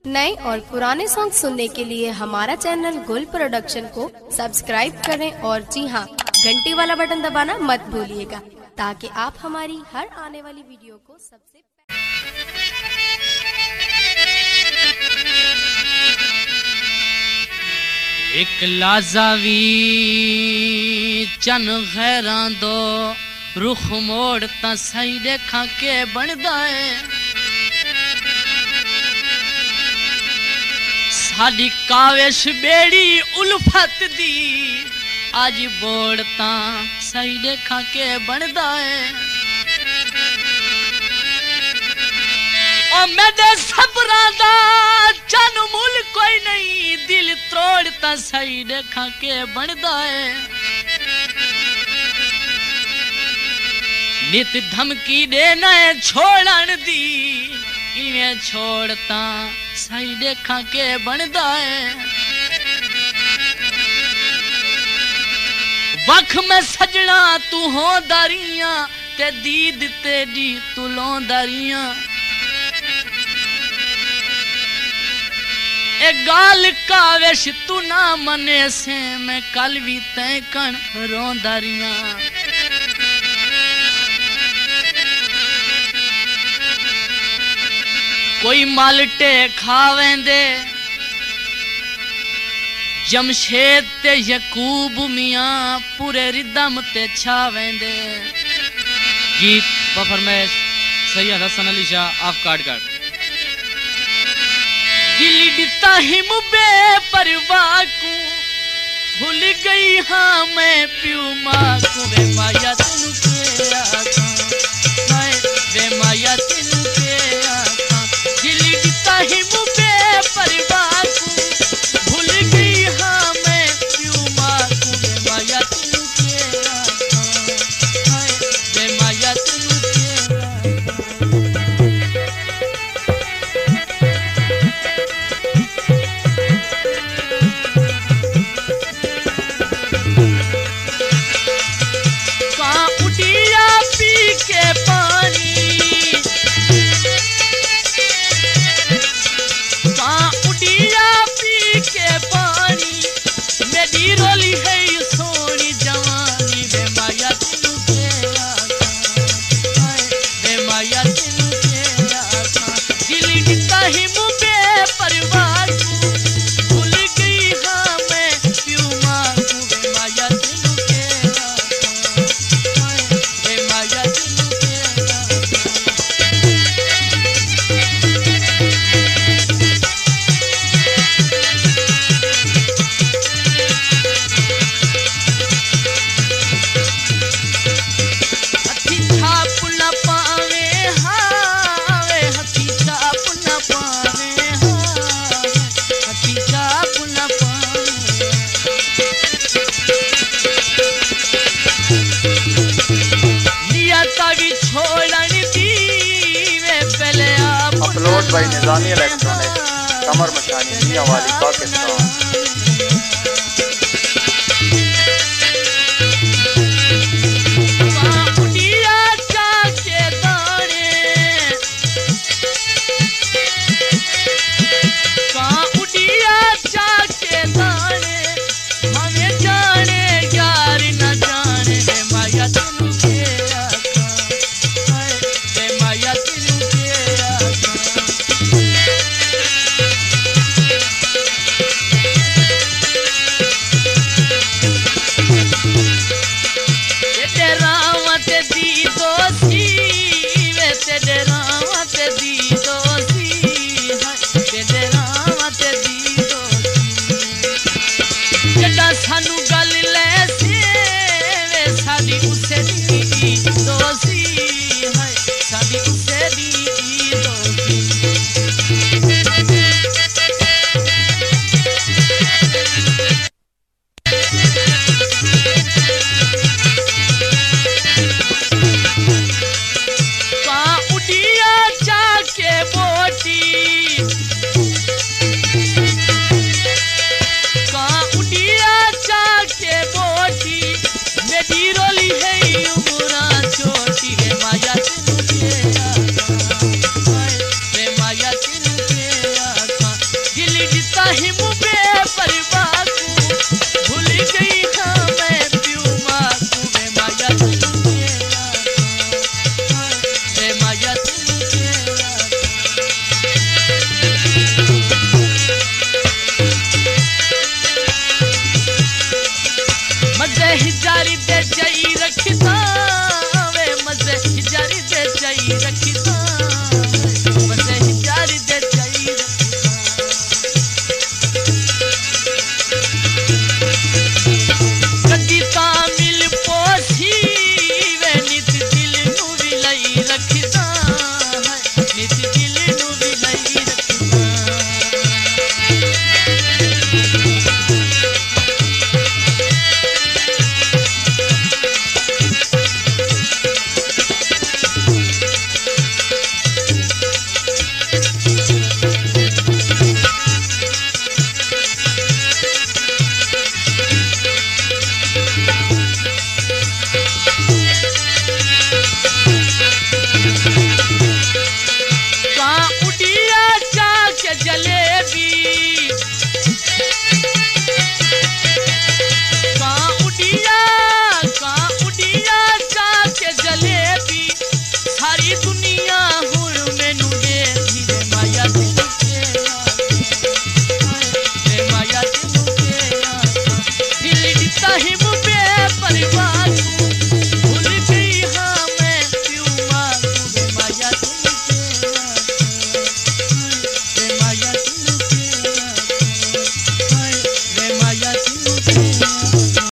नए और पुराने सॉन्ग सुनने के लिए हमारा चैनल गुल प्रोडक्शन को सब्सक्राइब करें और जी हाँ, घंटी वाला बटन दबाना मत भूलिएगा ताकि आप हमारी हर आने वाली वीडियो को सबसे एक लाजावी चन खैरां दो रुख मोड़ ता सही देखा के बनदा है साडी कावेश बेड़ी उल्फत दी आज बोड़ ता सही देखा के बनदा है ओ मेरे सबरा दा चन मुल कोई नहीं दिल तोड़ता सही देखा के बनदा है नित धमकी देना है छोड़न दी इवें छोड़ता सही देखा के बनदा है वख में सजना तू हो दरियां ते दीद तेरी तू लो दरियां ए गाल कावेश तू ना मने से मैं कल भी तय कण रोंदरियां कोई माल्टे खावेंदे जमशेद ते यकूब मियां पूरे रिदम ते छावेंदे गीत व फरमाइश सैयद हसन अली शाह ऑफ काटगढ़। दिल दिता हिम बेपरवाह को भूल गई हाँ मैं प्यू माँ को वे माया तेनू के आखा हाय वे माया तेनू के आखा दिल दिता हिम बेपरवाह को भूल गई हाँ मैं प्यू माँ को वे माया तेनू के आखा हाय वे माया तेनू के upload by Nizami electronic Kamar Mashani Mianwali Pakistan. Sita him